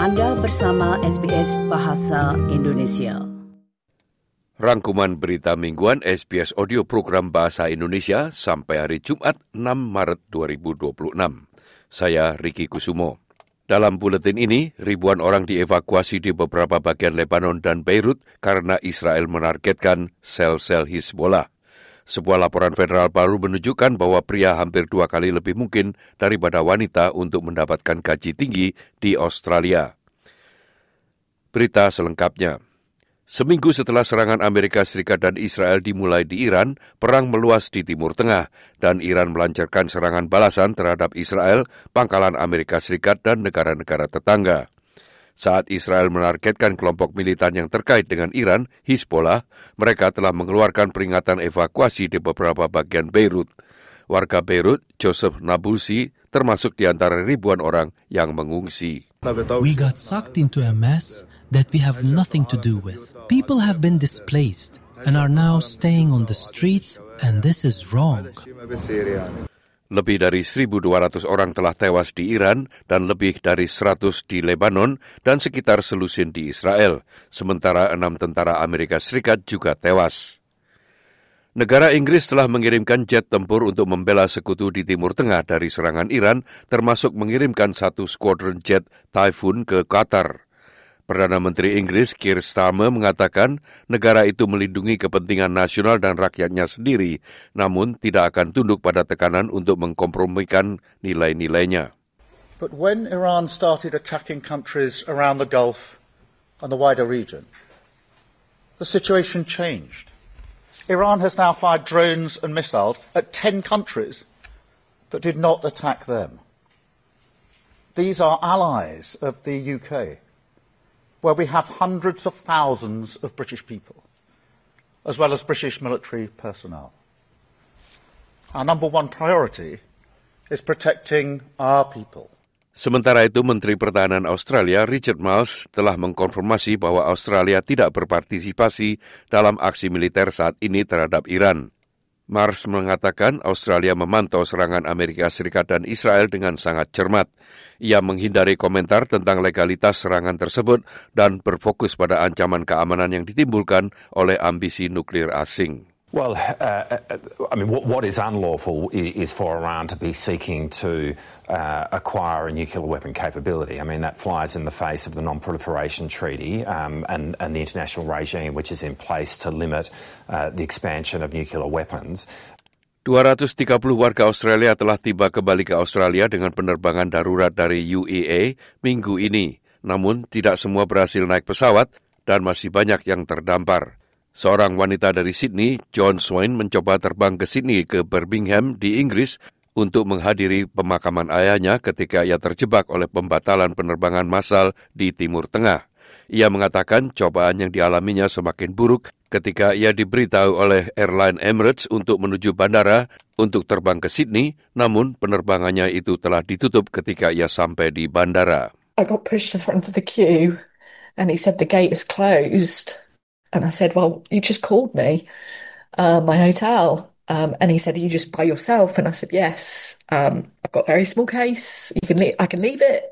Anda bersama SBS Bahasa Indonesia. Rangkuman berita mingguan SBS Audio Program Bahasa Indonesia sampai hari Jumat 6 Maret 2026. Saya Riki Kusumo. Dalam buletin ini, ribuan orang dievakuasi di beberapa bagian Lebanon dan Beirut karena Israel menargetkan sel-sel Hizbollah. Sebuah laporan federal baru menunjukkan bahwa pria hampir 2 kali lebih mungkin daripada wanita untuk mendapatkan gaji tinggi di Australia. Berita selengkapnya. Seminggu setelah serangan Amerika Serikat dan Israel dimulai di Iran, perang meluas di Timur Tengah dan Iran melancarkan serangan balasan terhadap Israel, pangkalan Amerika Serikat dan negara-negara tetangga. Saat Israel menargetkan kelompok militan yang terkait dengan Iran, Hizbollah, mereka telah mengeluarkan peringatan evakuasi di beberapa bagian Beirut. Warga Beirut, Joseph Nabulsi, termasuk di antara ribuan orang yang mengungsi. We got sucked into a mess that we have nothing to do with. People have been displaced and are now staying on the streets, and this is wrong. Lebih dari 1.200 orang telah tewas di Iran dan lebih dari 100 di Lebanon dan sekitar selusin di Israel, sementara 6 tentara Amerika Serikat juga tewas. Negara Inggris telah mengirimkan jet tempur untuk membela sekutu di Timur Tengah dari serangan Iran, termasuk mengirimkan 1 skuadron jet Typhoon ke Qatar. Perdana Menteri Inggris Keir Starmer mengatakan negara itu melindungi kepentingan nasional dan rakyatnya sendiri, namun tidak akan tunduk pada tekanan untuk mengkompromikan nilai-nilainya. But when Iran started attacking countries around the Gulf and the wider region, the situation changed. Iran has now fired drones and missiles at 10 countries that did not attack them. These are allies of the UK, where we have hundreds of thousands of British people, as well as British military personnel. Our number one priority is protecting our people. Sementara itu, Menteri Pertahanan Australia Richard Marles telah mengkonfirmasi bahwa Australia tidak berpartisipasi dalam aksi militer saat ini terhadap Iran. Marles mengatakan Australia memantau serangan Amerika Serikat dan Israel dengan sangat cermat. Ia menghindari komentar tentang legalitas serangan tersebut dan berfokus pada ancaman keamanan yang ditimbulkan oleh ambisi nuklir asing. Well, what is unlawful is for Iran to be seeking to acquire a nuclear weapon capability. I mean, that flies in the face of the Non-Proliferation Treaty and the international regime which is in place to limit the expansion of nuclear weapons. 230 warga Australia telah tiba kembali ke Australia dengan penerbangan darurat dari UEA minggu ini. Namun, tidak semua berhasil naik pesawat dan masih banyak yang terdampar. Seorang wanita dari Sydney, John Swain, mencoba terbang ke Sydney ke Birmingham di Inggris untuk menghadiri pemakaman ayahnya ketika ia terjebak oleh pembatalan penerbangan massal di Timur Tengah. Ia mengatakan cobaan yang dialaminya semakin buruk ketika ia diberitahu oleh airline Emirates untuk menuju bandara untuk terbang ke Sydney, namun penerbangannya itu telah ditutup ketika ia sampai di bandara. I got pushed to the front of the queue and he said the gate is closed. And I said, well, you just called me, my hotel. And he said, are you just by yourself? And I said, yes. I've got a very small case. I can leave it.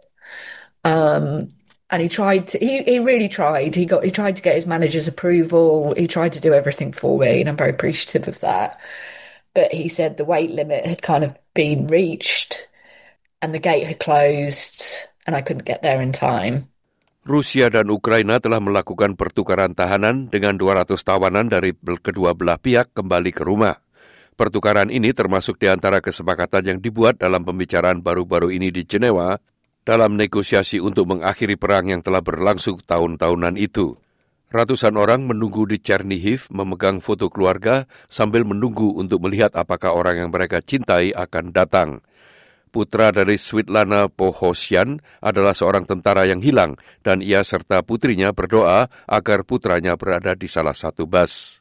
And he tried to, he really tried. He tried to get his manager's approval. He tried to do everything for me, and I'm very appreciative of that. But he said the weight limit had kind of been reached and the gate had closed and I couldn't get there in time. Rusia dan Ukraina telah melakukan pertukaran tahanan dengan 200 tawanan dari kedua belah pihak kembali ke rumah. Pertukaran ini termasuk di antara kesepakatan yang dibuat dalam pembicaraan baru-baru ini di Jenewa dalam negosiasi untuk mengakhiri perang yang telah berlangsung tahun-tahunan itu. Ratusan orang menunggu di Chernihiv memegang foto keluarga sambil menunggu untuk melihat apakah orang yang mereka cintai akan datang. Putra dari Svitlana Pohosyan adalah seorang tentara yang hilang dan ia serta putrinya berdoa agar putranya berada di salah satu bus.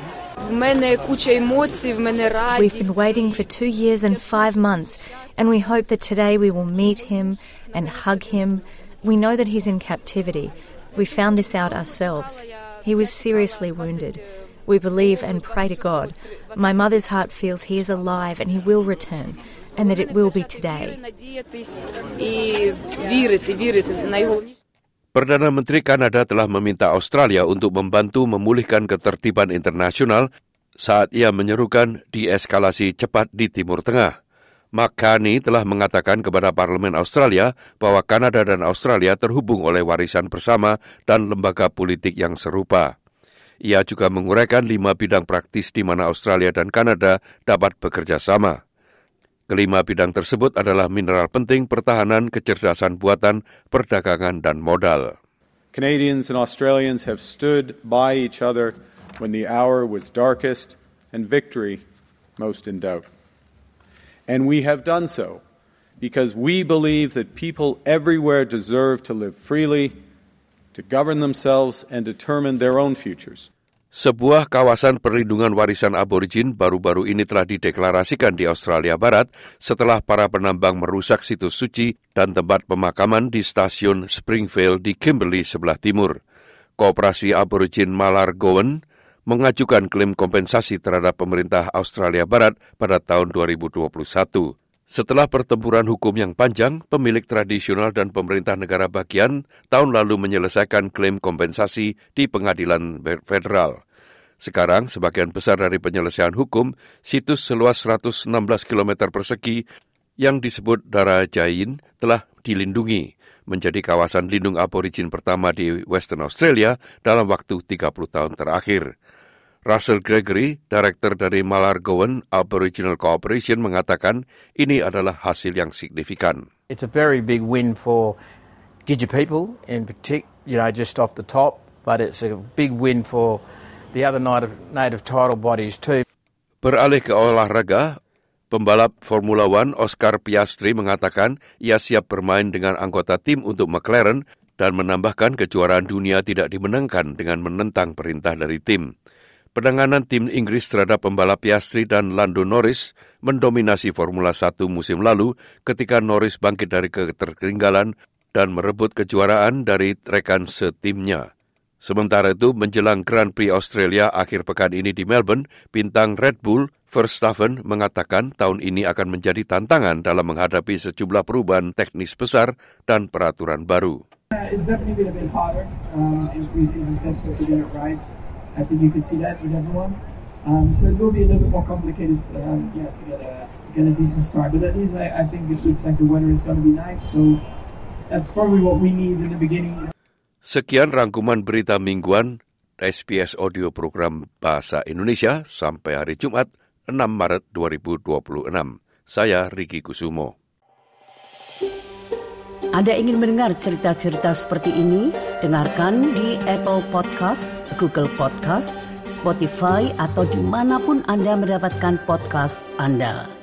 We've been waiting for 2 years and 5 months and we hope that today we will meet him and hug him. We know that he's in captivity. We found this out ourselves. He was seriously wounded. We believe and pray to God. My mother's heart feels he is alive and he will return. And that it will be today. Perdana Menteri Kanada telah meminta Australia untuk membantu memulihkan ketertiban internasional saat ia menyerukan deeskalasi cepat di Timur Tengah. Mark Carney telah mengatakan kepada Parlemen Australia bahwa Kanada dan Australia terhubung oleh warisan bersama dan lembaga politik yang serupa. Ia juga menguraikan 5 bidang praktis di mana Australia dan Kanada dapat bekerja sama. Kelima bidang tersebut adalah mineral penting, pertahanan, kecerdasan buatan, perdagangan, dan modal. Canadians and Australians have stood by each other when the hour was darkest and victory most in doubt. And we have done so because we believe that people everywhere deserve to live freely, to govern themselves, and determine their own futures. Sebuah kawasan perlindungan warisan aborigin baru-baru ini telah dideklarasikan di Australia Barat setelah para penambang merusak situs suci dan tempat pemakaman di stasiun Springvale di Kimberley sebelah timur. Koperasi aborigin Malargowan mengajukan klaim kompensasi terhadap pemerintah Australia Barat pada tahun 2021. Setelah pertempuran hukum yang panjang, pemilik tradisional dan pemerintah negara bagian tahun lalu menyelesaikan klaim kompensasi di pengadilan federal. Sekarang, sebagian besar dari penyelesaian hukum, situs seluas 116 km persegi yang disebut Darajain telah dilindungi, menjadi kawasan lindung aborigin pertama di Western Australia dalam waktu 30 tahun terakhir. Russell Gregory, direktur dari Malargowan Aboriginal Cooperation, mengatakan ini adalah hasil yang signifikan. It's a very big win for Gidja people in particular, just off the top, but it's a big win for the other native title bodies too. Beralih ke olahraga, pembalap Formula One Oscar Piastri mengatakan ia siap bermain dengan anggota tim untuk McLaren dan menambahkan kejuaraan dunia tidak dimenangkan dengan menentang perintah dari tim. Penanganan tim Inggris terhadap pembalap Piastri dan Lando Norris mendominasi Formula 1 musim lalu ketika Norris bangkit dari ketertinggalan dan merebut kejuaraan dari rekan setimnya. Sementara itu, menjelang Grand Prix Australia akhir pekan ini di Melbourne, bintang Red Bull Verstappen mengatakan tahun ini akan menjadi tantangan dalam menghadapi sejumlah perubahan teknis besar dan peraturan baru. It's definitely been a bit harder in pre-season tests to get it right. I think you can see that with everyone. So it will be a little bit more complicated to get a decent start. But at least I think it looks like the weather is going to be nice. So that's probably what we need in the beginning. Sekian rangkuman berita mingguan SBS Audio Program Bahasa Indonesia sampai hari Jumat 6 Maret 2026. Saya Riki Kusumo. Anda ingin mendengar cerita-cerita seperti ini? Dengarkan di Apple Podcast, Google Podcast, Spotify, atau dimanapun Anda mendapatkan podcast Anda.